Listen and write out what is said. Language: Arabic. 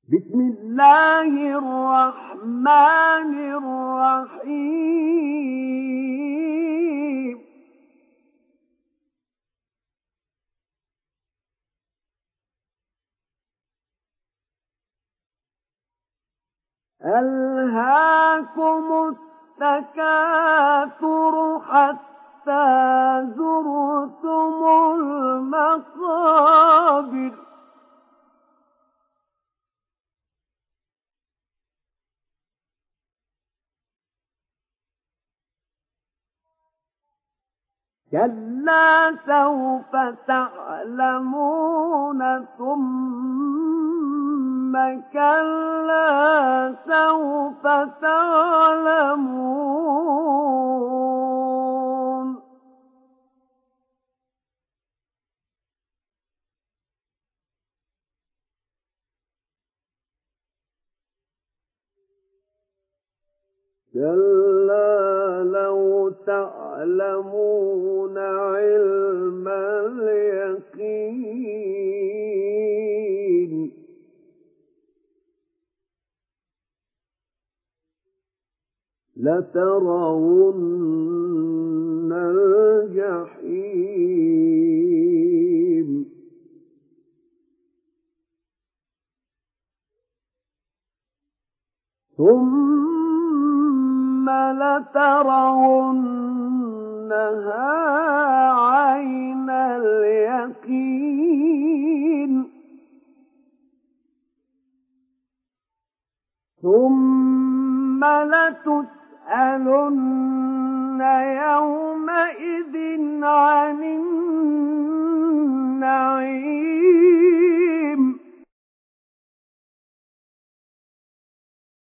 بسم الله الرحمن الرحيم ألهاكم التكاثر حتى زرتم المقابر كلا سوف تعلمون ثم كلا سوف تعلمون كلا لو تعلمون علم اليقين لترون الجحيم ثم لترونها